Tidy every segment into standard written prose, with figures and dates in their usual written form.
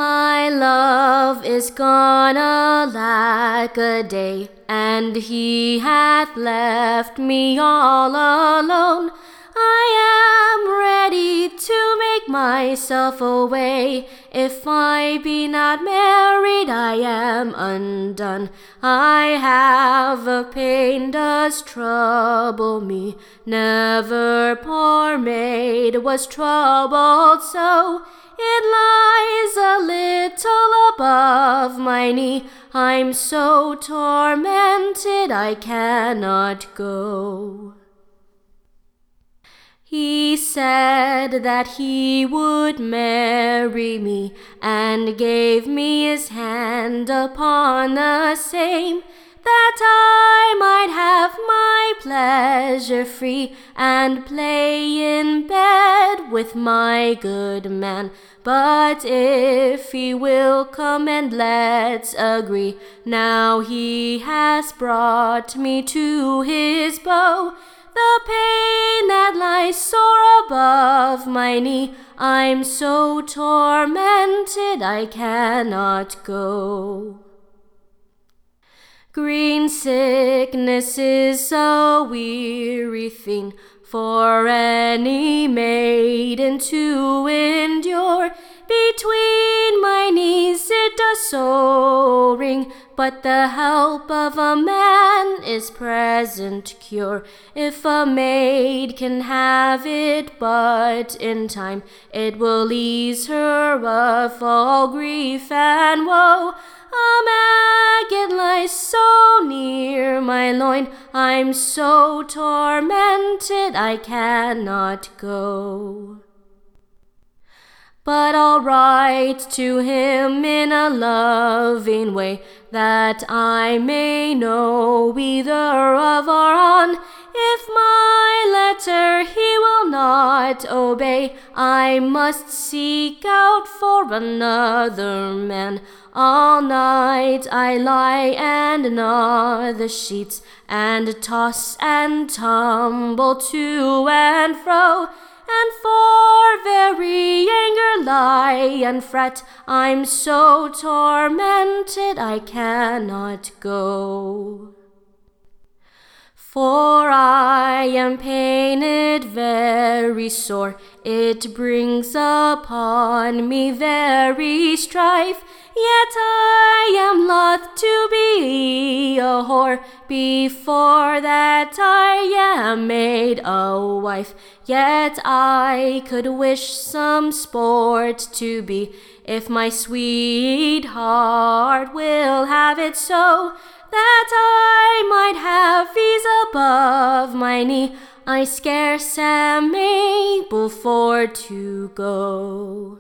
My love is gone alack a day, and he hath left me all alone. I am ready to make myself away. If I be not married, I am undone. I have a pain does trouble me. Never poor maid was troubled so. It lies a little above my knee. I'm so tormented I cannot go. He said that he would marry me, and gave me his hand upon the same, that I might have my pleasure free, and play in bed with my good man. But if he will come and let's agree, now he has brought me to his bow, the pain that lies sore above my knee, I'm so tormented I cannot go. Green sickness is a weary thing for any maiden to endure. Between my knees it does so ring, but the help of a man is present cure. If a maid can have it but in time, it will ease her of all grief and woe. A maggot lies so near my loin, I'm so tormented I cannot go. But I'll write to him in a loving way, that I may know either of our on. If my letter he will not obey, I must seek out for another man. All night I lie and gnaw the sheets, and toss and tumble to and fro, and for very anger lie and fret. I'm so tormented I cannot go. For I am pained very sore, it brings upon me very strife. Yet I am loth to be a whore, before that I am made a wife. Yet I could wish some sport to be, if my sweetheart will have it so, that I might have ease above my knee. I scarce am able for to go.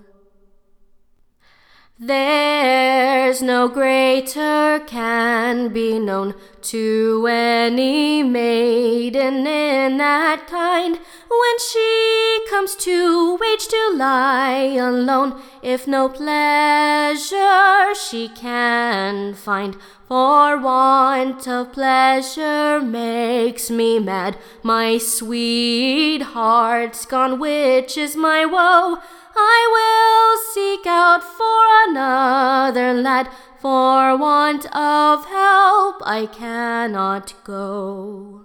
There's no greater can be known to any maiden in that kind, when she comes to age to lie alone, if no pleasure she can find. For want of pleasure makes me mad, my sweetheart's gone, which is my woe. I will seek out for another lad, for want of help I cannot go.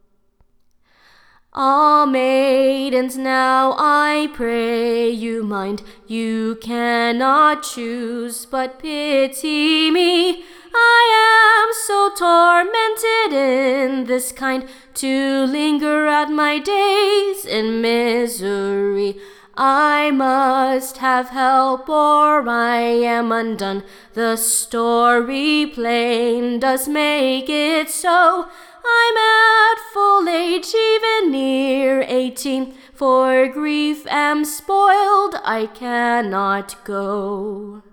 All maidens now I pray you mind, you cannot choose but pity me. I am so tormented in this kind, to linger out my days in misery. I must have help or I am undone. The story plain does make it so. I'm at full age, even near 18, for grief am spoiled, I cannot go.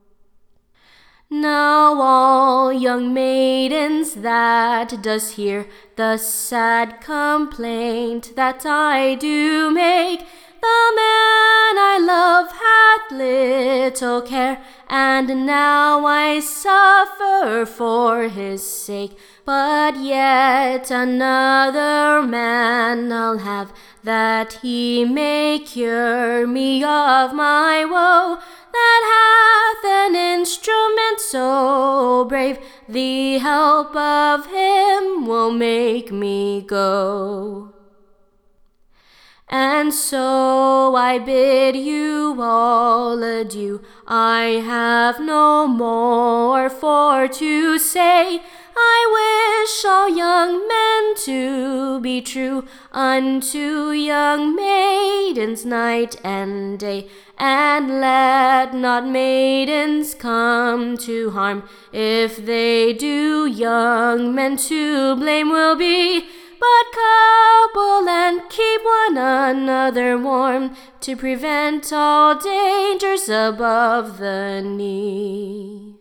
Now all young maidens that does hear the sad complaint that I do make, the man I love hath little care, and now I suffer for his sake. But yet another man I'll have, that he may cure me of my woe, that hath brave. The help of him will make me go. And so I bid you all adieu. I have no more for to say. I wish all young men to be true unto young maidens night and day, and let not maidens come to harm. If they do, young men to blame will be. But couple and keep one another warm, to prevent all dangers above the knee.